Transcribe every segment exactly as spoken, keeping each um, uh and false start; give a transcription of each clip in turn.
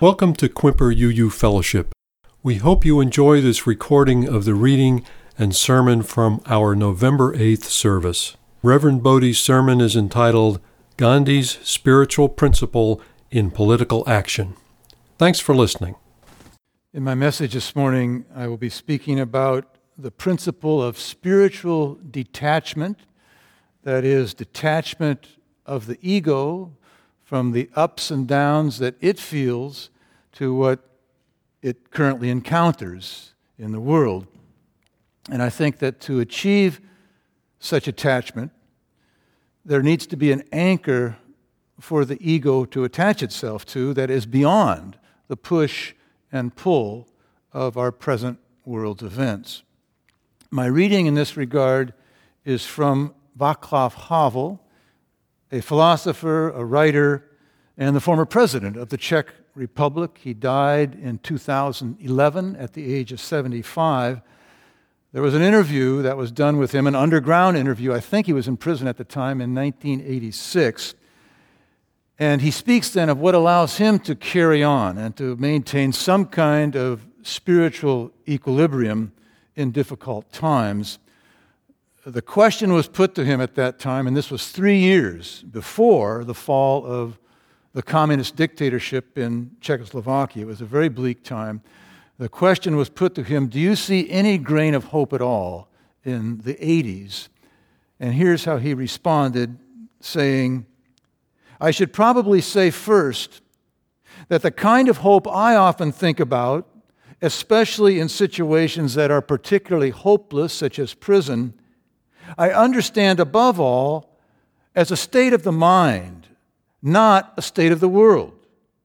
Welcome to Quimper U U Fellowship. We hope you enjoy this recording of the reading and sermon from our November eighth service. Reverend Bodie's sermon is entitled, Gandhi's Spiritual Principle in Political Action. Thanks for listening. In my message this morning, I will be speaking about the principle of spiritual detachment, that is, detachment of the ego from the ups and downs that it feels to what it currently encounters in the world. And I think that to achieve such attachment, there needs to be an anchor for the ego to attach itself to that is beyond the push and pull of our present world's events. My reading in this regard is from Václav Havel, a philosopher, a writer, and the former president of the Czech Republic. He died in two thousand eleven at the age of seventy-five. There was an interview that was done with him, an underground interview. I think he was in prison at the time in nineteen eighty-six. And he speaks then of what allows him to carry on and to maintain some kind of spiritual equilibrium in difficult times. The question was put to him at that time, and this was three years before the fall of the communist dictatorship in Czechoslovakia. It was a very bleak time. The question was put to him, do you see any grain of hope at all in the eighties? And here's how he responded, saying, I should probably say first that the kind of hope I often think about, especially in situations that are particularly hopeless, such as prison, I understand above all as a state of the mind, not a state of the world.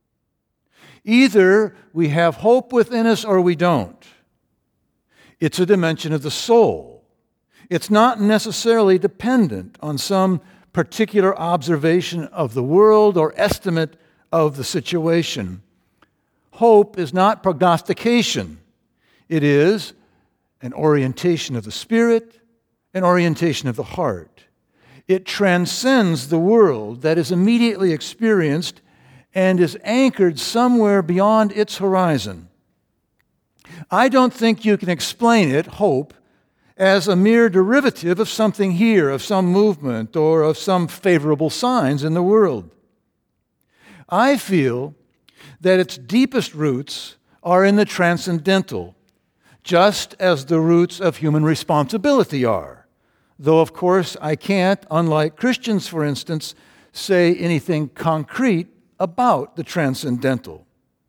Either we have hope within us or we don't. It's a dimension of the soul. It's not necessarily dependent on some particular observation of the world or estimate of the situation. Hope is not prognostication. It is an orientation of the spirit, an orientation of the heart. It transcends the world that is immediately experienced and is anchored somewhere beyond its horizon. I don't think you can explain it, hope, as a mere derivative of something here, of some movement, or of some favorable signs in the world. I feel that its deepest roots are in the transcendental, just as the roots of human responsibility are. Though, of course, I can't, unlike Christians, for instance, say anything concrete about the transcendental.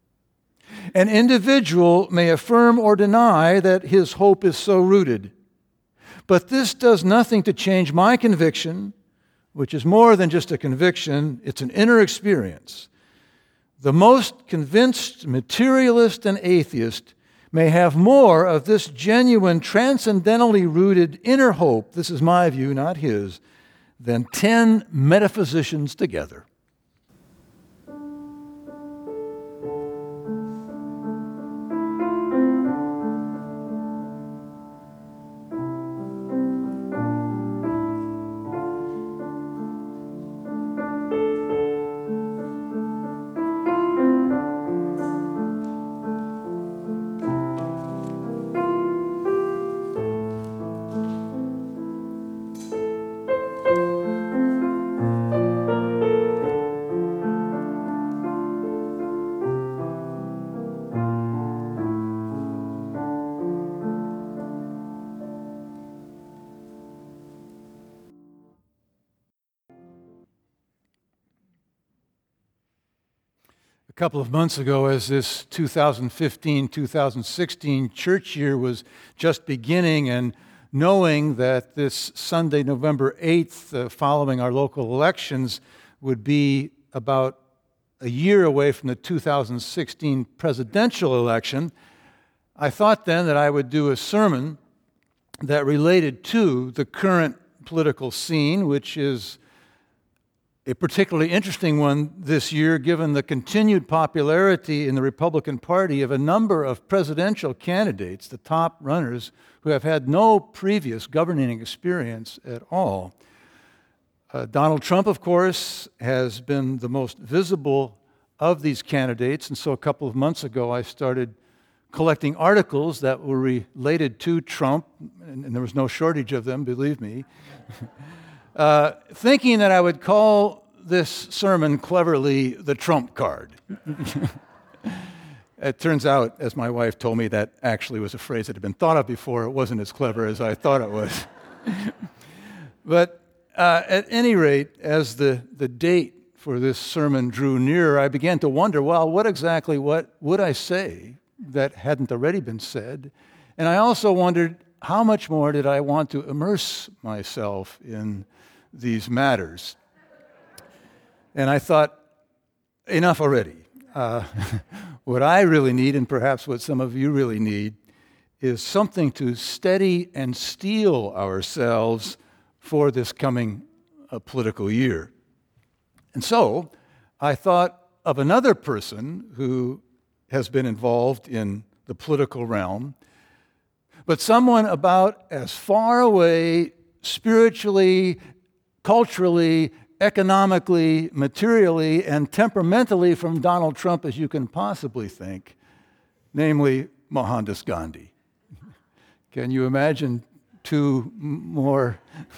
An individual may affirm or deny that his hope is so rooted, but this does nothing to change my conviction, which is more than just a conviction, it's an inner experience. The most convinced materialist and atheist may have more of this genuine, transcendentally rooted inner hope, this is my view, not his, than ten metaphysicians together. A couple of months ago, as this two thousand fifteen two thousand sixteen church year was just beginning, and knowing that this Sunday, November eighth, uh, following our local elections, would be about a year away from the two thousand sixteen presidential election, I thought then that I would do a sermon that related to the current political scene, which is a particularly interesting one this year, given the continued popularity in the Republican Party of a number of presidential candidates, the top runners, who have had no previous governing experience at all. Uh, Donald Trump, of course, has been the most visible of these candidates, and so a couple of months ago I started collecting articles that were related to Trump, and, and there was no shortage of them, believe me, uh, thinking that I would call this sermon cleverly the Trump card. It turns out, as my wife told me, that actually was a phrase that had been thought of before. It wasn't as clever as I thought it was. But uh, at any rate, as the, the date for this sermon drew nearer, I began to wonder, well, what exactly what would I say that hadn't already been said? And I also wondered, how much more did I want to immerse myself in these matters? And I thought, enough already. Uh, what I really need, and perhaps what some of you really need, is something to steady and steel ourselves for this coming uh, political year. And so I thought of another person who has been involved in the political realm, but someone about as far away spiritually, culturally, economically, materially, and temperamentally from Donald Trump as you can possibly think, namely Mohandas Gandhi. Can you imagine two more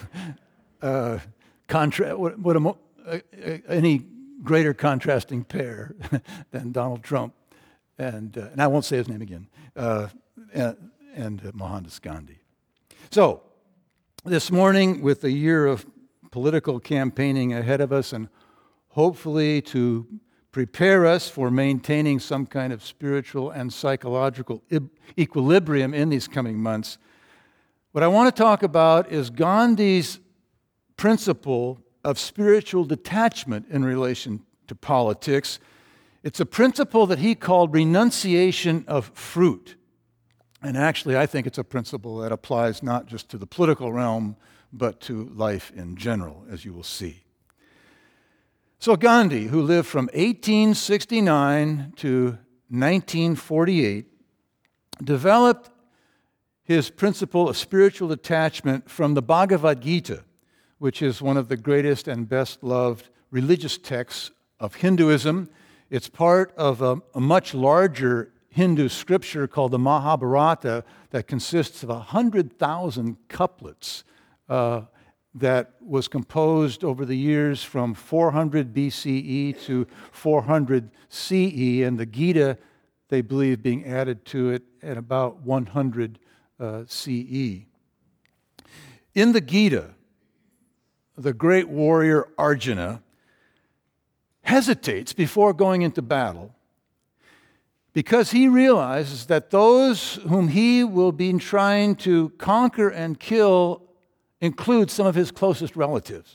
uh, contra- what, what a mo- uh, uh, any greater contrasting pair than Donald Trump and uh, and I won't say his name again uh, and, and uh, Mohandas Gandhi. So this morning, with a year of political campaigning ahead of us, and hopefully to prepare us for maintaining some kind of spiritual and psychological ib- equilibrium in these coming months, what I want to talk about is Gandhi's principle of spiritual detachment in relation to politics. It's a principle that he called renunciation of fruit. And actually, I think it's a principle that applies not just to the political realm, but to life in general, as you will see. So Gandhi, who lived from eighteen sixty-nine to nineteen forty-eight, developed his principle of spiritual detachment from the Bhagavad Gita, which is one of the greatest and best-loved religious texts of Hinduism. It's part of a, a much larger Hindu scripture called the Mahabharata that consists of one hundred thousand couplets Uh, that was composed over the years from four hundred B C E to four hundred C E, and the Gita, they believe, being added to it at about one hundred uh, C E. In the Gita, the great warrior Arjuna hesitates before going into battle because he realizes that those whom he will be trying to conquer and kill include some of his closest relatives.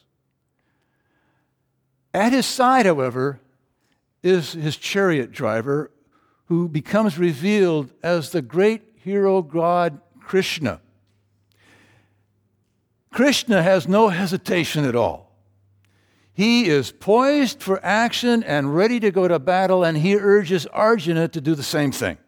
At his side, however, is his chariot driver, who becomes revealed as the great hero god Krishna. Krishna has no hesitation at all. He is poised for action and ready to go to battle, and he urges Arjuna to do the same thing.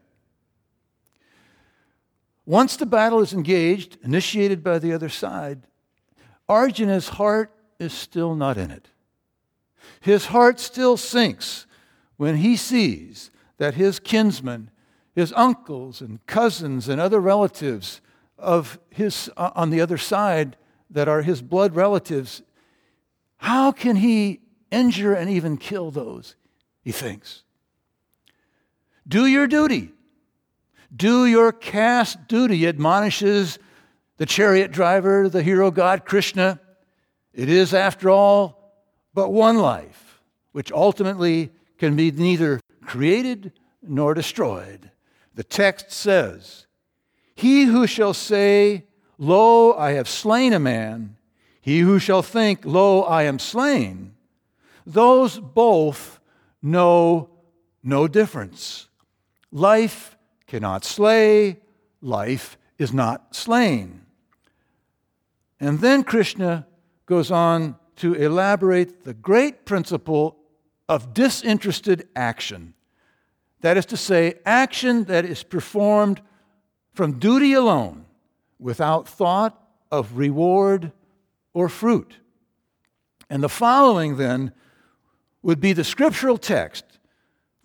Once the battle is engaged, initiated by the other side, Arjuna's heart is still not in it. His heart still sinks when he sees that his kinsmen, his uncles and cousins and other relatives of his uh, on the other side that are his blood relatives, how can he injure and even kill those, he thinks. Do your duty. Do your caste duty, admonishes the chariot driver, the hero god Krishna. It is, after all, but one life, which ultimately can be neither created nor destroyed. The text says, "He who shall say, 'Lo, I have slain a man,' he who shall think, 'Lo, I am slain,' those both know no difference. Life cannot slay, life is not slain." And then Krishna goes on to elaborate the great principle of disinterested action. That is to say, action that is performed from duty alone, without thought of reward or fruit. And the following then would be the scriptural text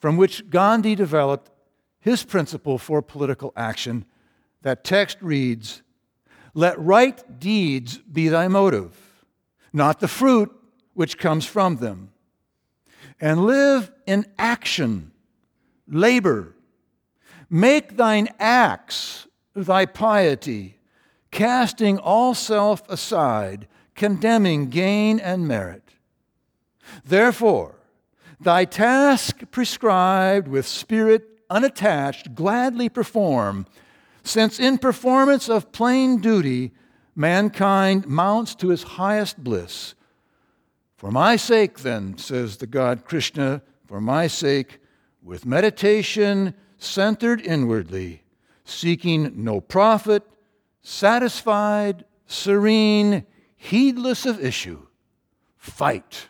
from which Gandhi developed his principle for political action. That text reads, "Let right deeds be thy motive, not the fruit which comes from them. And live in action, labor. Make thine acts thy piety, casting all self aside, condemning gain and merit. Therefore, thy task prescribed with spirit unattached, gladly perform, since in performance of plain duty, mankind mounts to his highest bliss. For my sake, then, says the God Krishna, for my sake, with meditation centered inwardly, seeking no profit, satisfied, serene, heedless of issue, fight."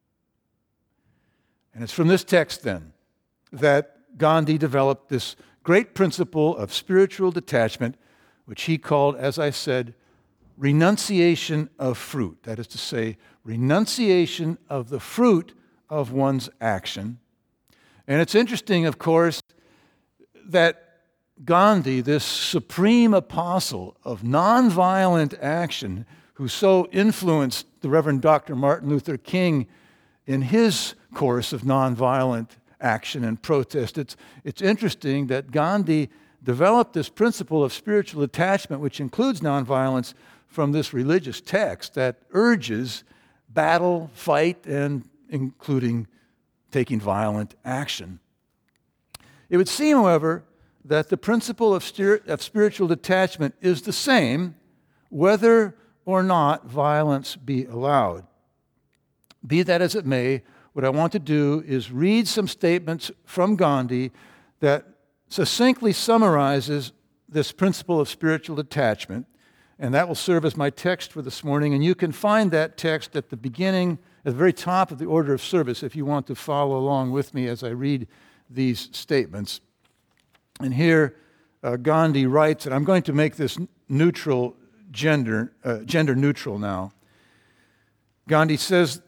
And it's from this text, then, that Gandhi developed this great principle of spiritual detachment, which he called, as I said, renunciation of fruit. That is to say, renunciation of the fruit of one's action. And it's interesting, of course, that Gandhi, this supreme apostle of nonviolent action, who so influenced the Reverend Doctor Martin Luther King in his course of nonviolent action and protest, it's, it's interesting that Gandhi developed this principle of spiritual attachment, which includes nonviolence, from this religious text that urges battle, fight, and including taking violent action. It would seem, however, that the principle of, stir- of spiritual detachment is the same whether or not violence be allowed. Be that as it may, what I want to do is read some statements from Gandhi that succinctly summarizes this principle of spiritual detachment, and that will serve as my text for this morning. And you can find that text at the beginning, at the very top of the order of service, if you want to follow along with me as I read these statements. And here uh, Gandhi writes, and I'm going to make this neutral, gender, uh, gender neutral now. Gandhi says,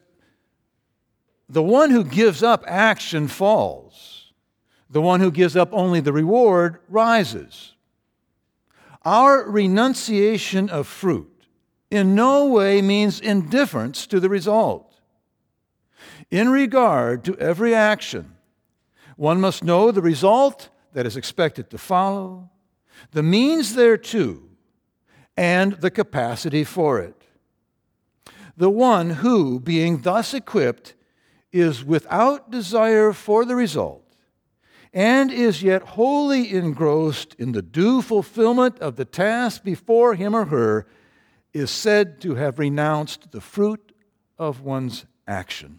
"The one who gives up action falls. The one who gives up only the reward rises. Our renunciation of fruit in no way means indifference to the result. In regard to every action, one must know the result that is expected to follow, the means thereto, and the capacity for it. The one who, being thus equipped, is without desire for the result, and is yet wholly engrossed in the due fulfillment of the task before him or her, is said to have renounced the fruit of one's action."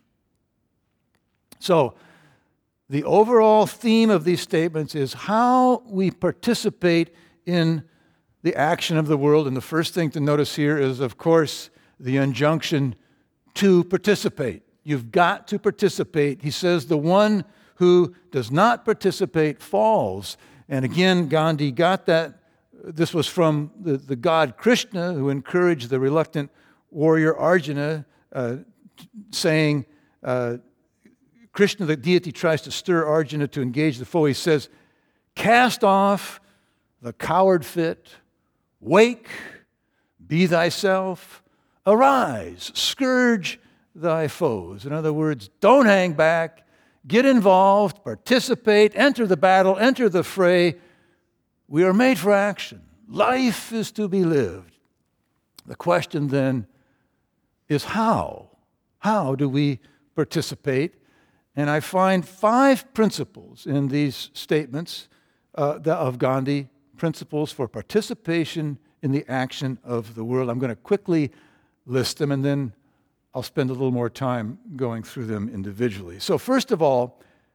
So, the overall theme of these statements is how we participate in the action of the world. And the first thing to notice here is, of course, the injunction to participate. You've got to participate. He says the one who does not participate falls. And again, Gandhi got that. This was from the, the god Krishna, who encouraged the reluctant warrior Arjuna, uh, saying, uh, Krishna, the deity, tries to stir Arjuna to engage the foe. He says, "Cast off the coward fit, wake, be thyself, arise, scourge thy foes." In other words, don't hang back, get involved, participate, enter the battle, enter the fray. We are made for action. Life is to be lived. The question then is how? How do we participate? And I find five principles in these statements uh, of Gandhi, principles for participation in the action of the world. I'm going to quickly list them, and then I'll spend a little more time going through them individually. So first of all,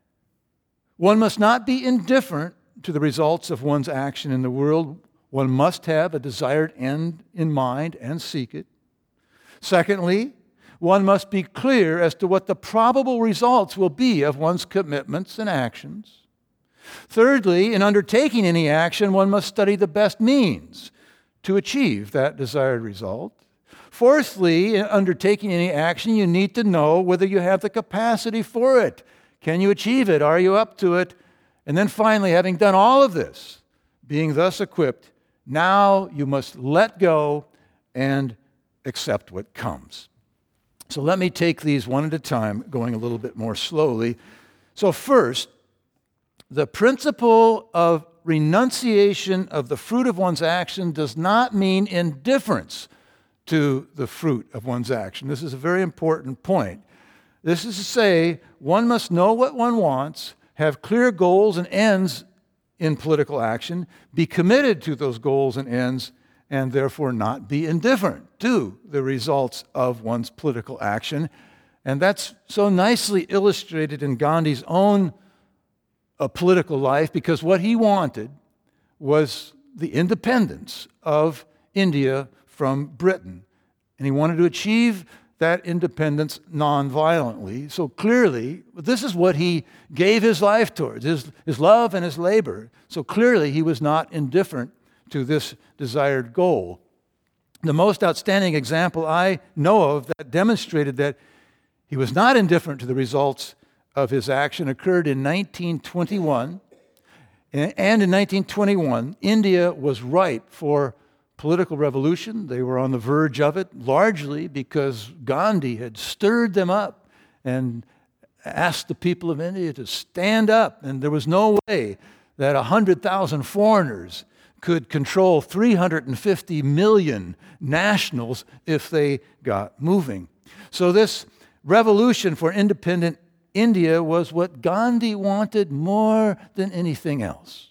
one must not be indifferent to the results of one's action in the world. One must have a desired end in mind and seek it. Secondly, one must be clear as to what the probable results will be of one's commitments and actions. Thirdly, in undertaking any action, one must study the best means to achieve that desired result. Fourthly, in undertaking any action, you need to know whether you have the capacity for it. Can you achieve it? Are you up to it? And then finally, having done all of this, being thus equipped, now you must let go and accept what comes. So let me take these one at a time, going a little bit more slowly. So first, the principle of renunciation of the fruit of one's action does not mean indifference to the fruit of one's action. This is a very important point. This is to say, one must know what one wants, have clear goals and ends in political action, be committed to those goals and ends, and therefore not be indifferent to the results of one's political action. And that's so nicely illustrated in Gandhi's own uh, political life, because what he wanted was the independence of India from Britain. And he wanted to achieve that independence non-violently. So clearly, this is what he gave his life towards, his, his love and his labor. So clearly, he was not indifferent to this desired goal. The most outstanding example I know of that demonstrated that he was not indifferent to the results of his action occurred in nineteen twenty-one. And in nineteen twenty-one, India was ripe for political revolution. They were on the verge of it, largely because Gandhi had stirred them up and asked the people of India to stand up. And there was no way that one hundred thousand foreigners could control three hundred fifty million nationals if they got moving. So this revolution for independent India was what Gandhi wanted more than anything else.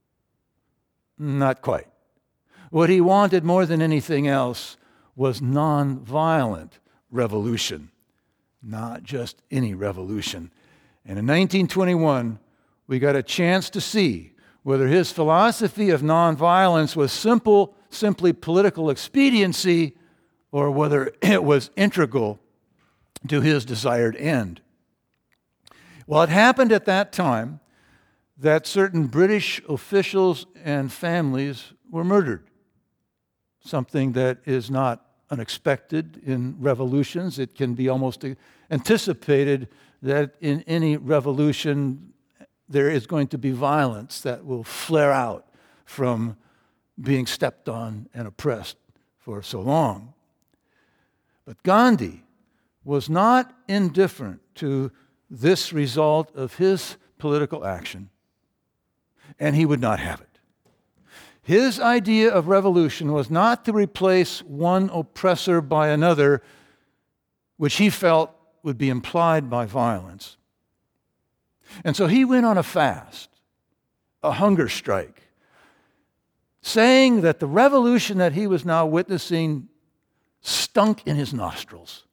Not quite. What he wanted more than anything else was nonviolent revolution, not just any revolution. And in nineteen twenty-one, we got a chance to see whether his philosophy of nonviolence was simple, simply political expediency, or whether it was integral to his desired end. Well, it happened at that time that certain British officials and families were murdered, something that is not unexpected in revolutions. It can be almost anticipated that in any revolution there is going to be violence that will flare out from being stepped on and oppressed for so long. But Gandhi was not indifferent to this result of his political action, and he would not have it. His idea of revolution was not to replace one oppressor by another, which he felt would be implied by violence. And so he went on a fast, a hunger strike, saying that the revolution that he was now witnessing stunk in his nostrils.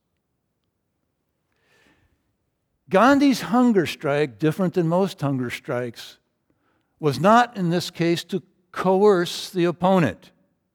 Gandhi's hunger strike, different than most hunger strikes, was not in this case to coerce the opponent.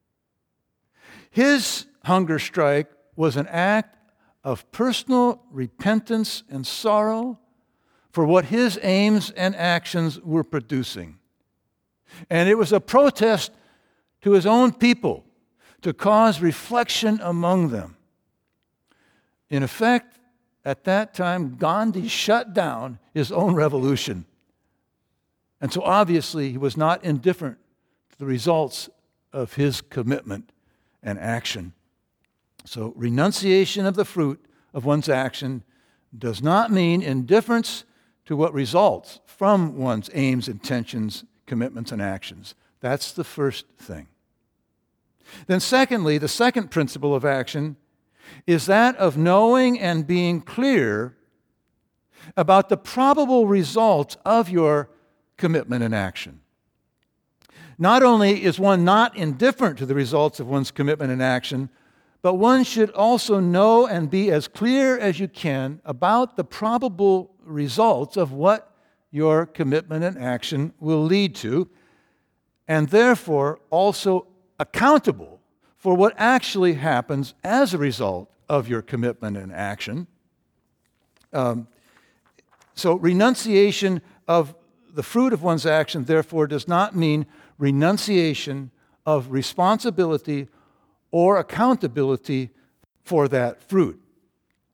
His hunger strike was an act of personal repentance and sorrow for what his aims and actions were producing. And it was a protest to his own people to cause reflection among them. In effect, at that time, Gandhi shut down his own revolution. And so obviously he was not indifferent to the results of his commitment and action. So renunciation of the fruit of one's action does not mean indifference to what results from one's aims, intentions, commitments, and actions. That's the first thing. Then secondly, the second principle of action is that of knowing and being clear about the probable results of your commitment and action. Not only is one not indifferent to the results of one's commitment and action, but one should also know and be as clear as you can about the probable results of what your commitment and action will lead to, and therefore also accountable for what actually happens as a result of your commitment and action. Um, so renunciation of the fruit of one's action, therefore, does not mean renunciation of responsibility or accountability for that fruit.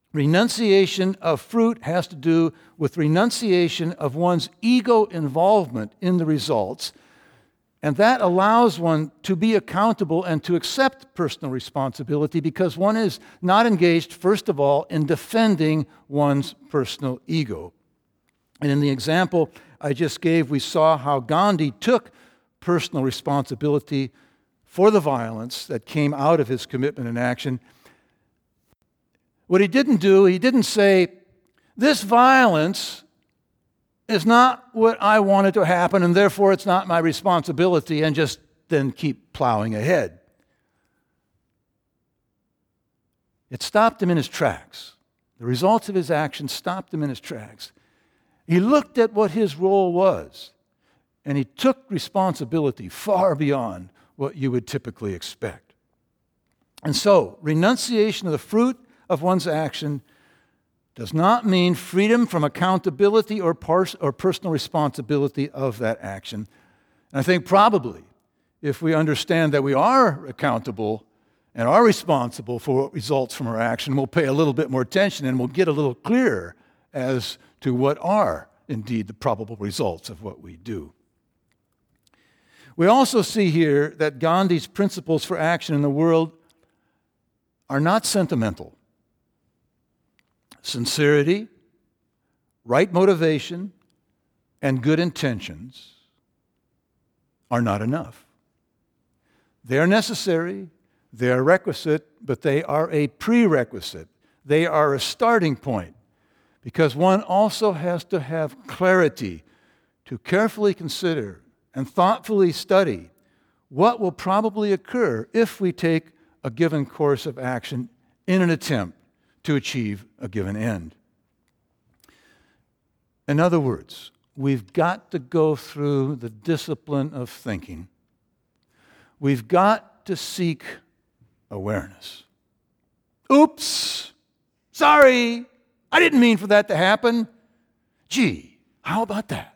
Renunciation of fruit has to do with renunciation of one's ego involvement in the results, and that allows one to be accountable and to accept personal responsibility because one is not engaged, first of all, in defending one's personal ego. And in the example I just gave, we saw how Gandhi took personal responsibility for the violence that came out of his commitment and action. What he didn't do, he didn't say, this violence is not what I wanted to happen, and therefore it's not my responsibility, and just then keep plowing ahead. It stopped him in his tracks. The results of his actions stopped him in his tracks. He looked at what his role was, and he took responsibility far beyond what you would typically expect. And so, renunciation of the fruit of one's action does not mean freedom from accountability or, pers- or personal responsibility of that action. And I think probably if we understand that we are accountable and are responsible for what results from our action, we'll pay a little bit more attention and we'll get a little clearer as to what are indeed the probable results of what we do. We also see here that Gandhi's principles for action in the world are not sentimental. Sincerity, right motivation, and good intentions are not enough. They are necessary, they are requisite, but they are a prerequisite. They are a starting point because one also has to have clarity to carefully consider and thoughtfully study what will probably occur if we take a given course of action in an attempt to achieve a given end. In other words, we've got to go through the discipline of thinking. We've got to seek awareness. Oops, sorry, I didn't mean for that to happen. Gee, how about that?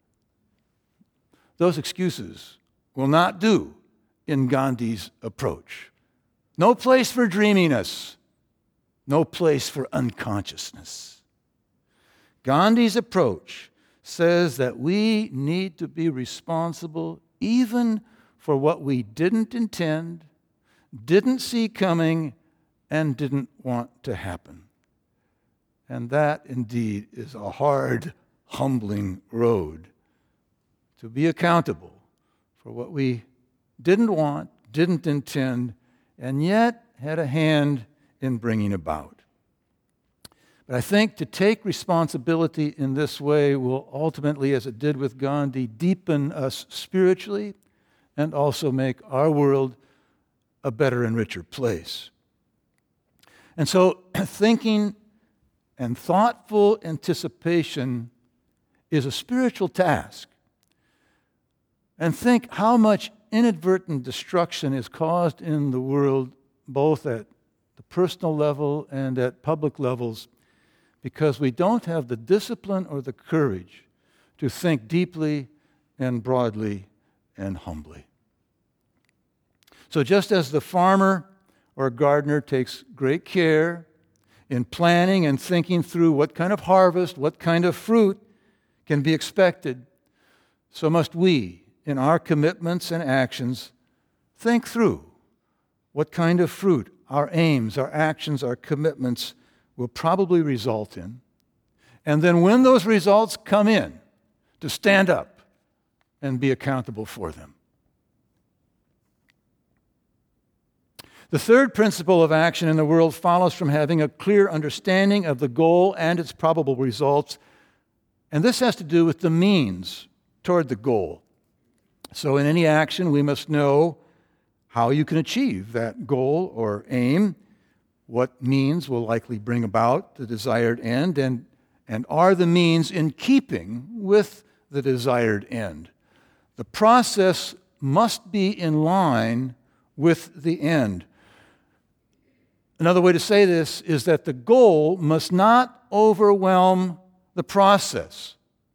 Those excuses will not do in Gandhi's approach. No place for dreaminess. No place for unconsciousness. Gandhi's approach says that we need to be responsible even for what we didn't intend, didn't see coming, and didn't want to happen. And that indeed is a hard, humbling road to be accountable for what we didn't want, didn't intend, and yet had a hand in bringing about. But I think to take responsibility in this way will ultimately, as it did with Gandhi, deepen us spiritually and also make our world a better and richer place. And so thinking and thoughtful anticipation is a spiritual task. And think how much inadvertent destruction is caused in the world, both at the personal level and at public levels, because we don't have the discipline or the courage to think deeply and broadly and humbly. So just as the farmer or gardener takes great care in planning and thinking through what kind of harvest, what kind of fruit can be expected, so must we, in our commitments and actions, think through what kind of fruit our aims, our actions, our commitments will probably result in. And then when those results come in, to stand up and be accountable for them. The third principle of action in the world follows from having a clear understanding of the goal and its probable results. And this has to do with the means toward the goal. So in any action, we must know how you can achieve that goal or aim, what means will likely bring about the desired end, and, and are the means in keeping with the desired end. The process must be in line with the end. Another way to say this is that the goal must not overwhelm the process.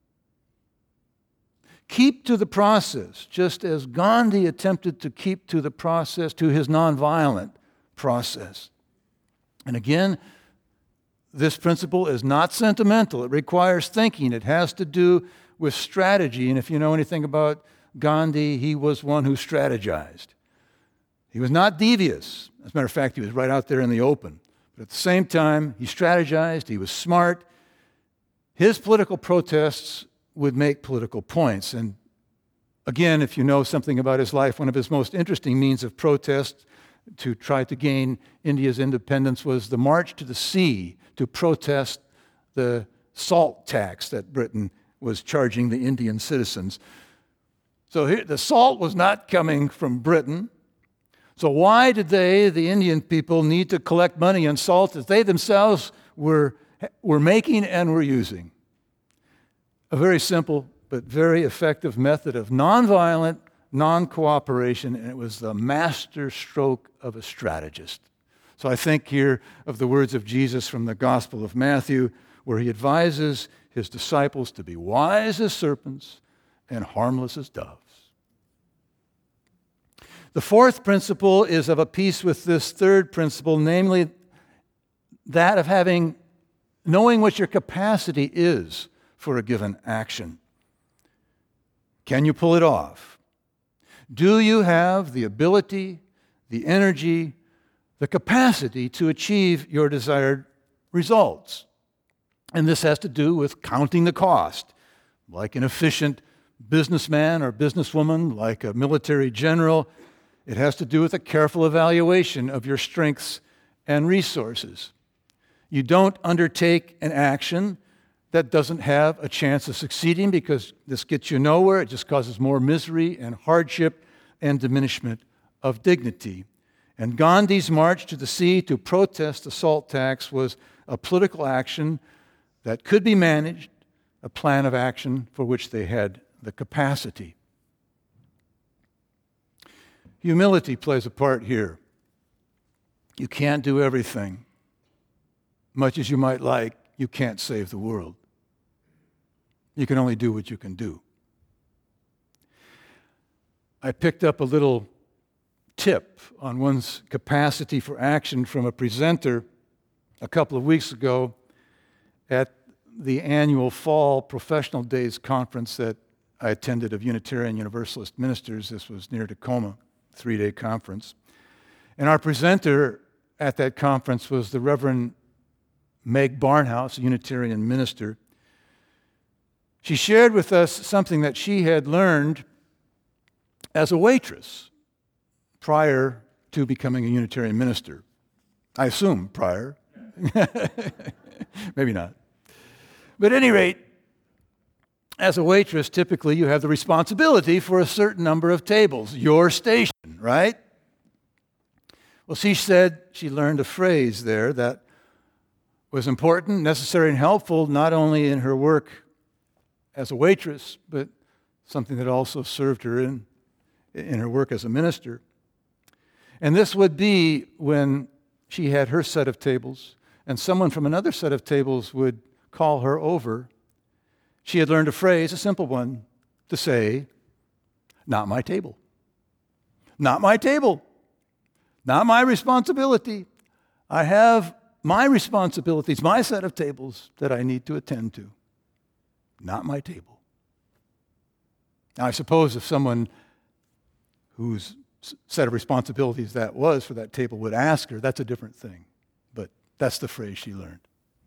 Keep to the process, just as Gandhi attempted to keep to the process, to his nonviolent process. And again, This principle is not sentimental. It requires thinking. It has to do with strategy. And if you know anything about Gandhi, he was one who strategized. He was not devious. As a matter of fact, he was right out there in the open. But at the same time, he strategized. He was smart. His political protests would make political points. And again, if you know something about his life, one of his most interesting means of protest to try to gain India's independence was the march to the sea to protest the salt tax that Britain was charging the Indian citizens. So here, the salt was not coming from Britain. So why did they, the Indian people, need to collect money on salt that they themselves were, were making and were using? A very simple but very effective method of nonviolent non-cooperation, and it was the master stroke of a strategist. So I think here of the words of Jesus from the Gospel of Matthew, where he advises his disciples to be wise as serpents and harmless as doves. The fourth principle is of a piece with this third principle, namely that of having, knowing what your capacity is for a given action. Can you pull it off? Do you have the ability, the energy, the capacity to achieve your desired results? And this has to do with counting the cost, like an efficient businessman or businesswoman, like a military general. It has to do with a careful evaluation of your strengths and resources. You don't undertake an action that doesn't have a chance of succeeding because this gets you nowhere. It just causes more misery and hardship and diminishment of dignity. And Gandhi's march to the sea to protest the salt tax was a political action that could be managed, a plan of action for which they had the capacity. Humility plays a part here. You can't do everything. Much as you might like, you can't save the world. You can only do what you can do. I picked up a little tip on one's capacity for action from a presenter a couple of weeks ago at the annual Fall Professional Days conference that I attended of Unitarian Universalist ministers. This was near Tacoma, three-day conference. And our presenter at that conference was the Reverend Meg Barnhouse, a Unitarian minister. She shared with us something that she had learned as a waitress prior to becoming a Unitarian minister. I assume prior. Maybe not. But at any rate, as a waitress, typically you have the responsibility for a certain number of tables, your station, right? Well, she said she learned a phrase there that was important, necessary, and helpful, not only in her work as a waitress, but something that also served her in, in her work as a minister. And this would be when she had her set of tables, and someone from another set of tables would call her over. She had learned a phrase, a simple one, to say, "Not my table. Not my table. Not my responsibility. I have my responsibilities, my set of tables that I need to attend to. Not my table." Now, I suppose if someone whose set of responsibilities that was for that table would ask her, that's a different thing. But that's the phrase she learned.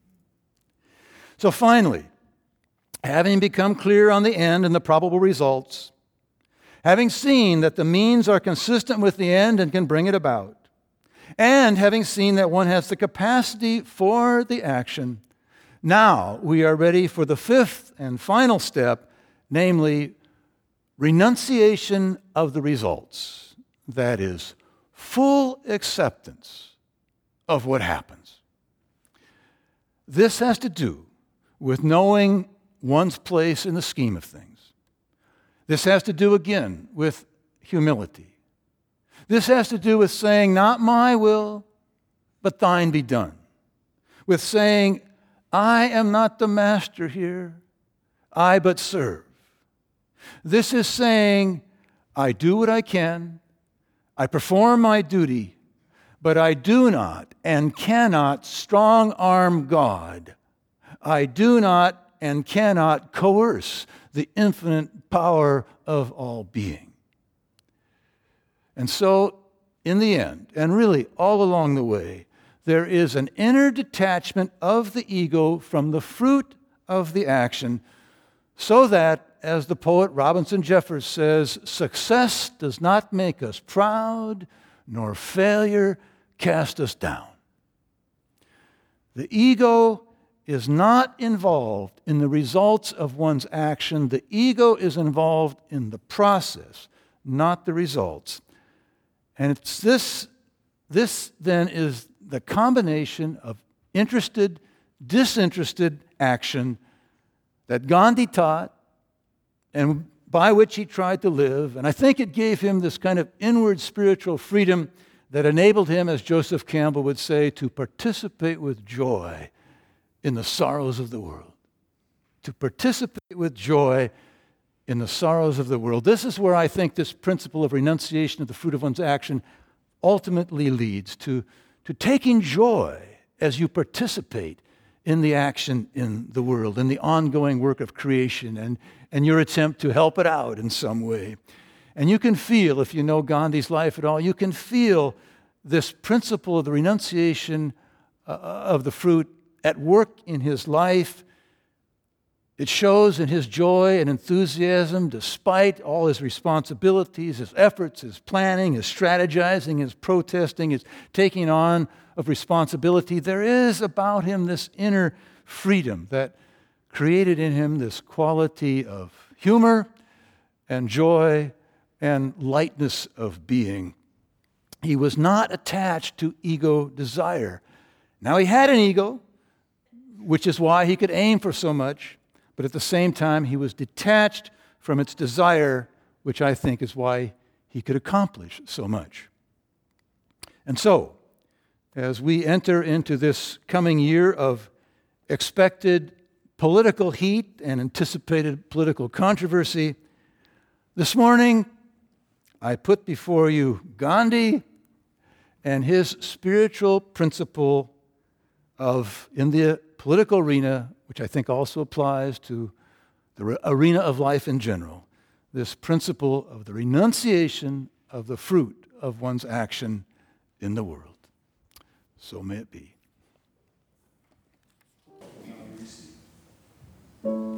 So finally, having become clear on the end and the probable results, having seen that the means are consistent with the end and can bring it about, and having seen that one has the capacity for the action, now we are ready for the fifth and final step, namely renunciation of the results. That is, full acceptance of what happens. This has to do with knowing one's place in the scheme of things. This has to do, again, with humility. This has to do with saying, "Not my will, but thine be done." With saying, "I am not the master here, I but serve." This is saying, I do what I can, I perform my duty, But I do not and cannot strong-arm God. I do not and cannot coerce the infinite power of all being. And so, in the end, and really all along the way, there is an inner detachment of the ego from the fruit of the action, so that, as the poet Robinson Jeffers says, success does not make us proud, nor failure cast us down. The ego is not involved in the results of one's action. The ego is involved in the process, not the results. And it's this, this then is the combination of interested, disinterested action that Gandhi taught and by which he tried to live. And I think it gave him this kind of inward spiritual freedom that enabled him, as Joseph Campbell would say, to participate with joy in the sorrows of the world. To participate with joy in the sorrows of the world. This is where I think this principle of renunciation of the fruit of one's action ultimately leads to, to taking joy as you participate in the action in the world, in the ongoing work of creation, and, and your attempt to help it out in some way. And you can feel, if you know Gandhi's life at all, you can feel this principle of the renunciation uh, of the fruit at work in his life. It shows in his joy and enthusiasm, despite all his responsibilities, his efforts, his planning, his strategizing, his protesting, his taking on of responsibility. There is about him this inner freedom that created in him this quality of humor and joy and lightness of being. He was not attached to ego desire. Now, he had an ego, which is why he could aim for so much, but at the same time, he was detached from its desire, which I think is why he could accomplish so much. And so, as we enter into this coming year of expected political heat and anticipated political controversy, this morning I put before you Gandhi and his spiritual principle of, in the political arena, which I think also applies to the arena of life in general, this principle of the renunciation of the fruit of one's action in the world. So may it be.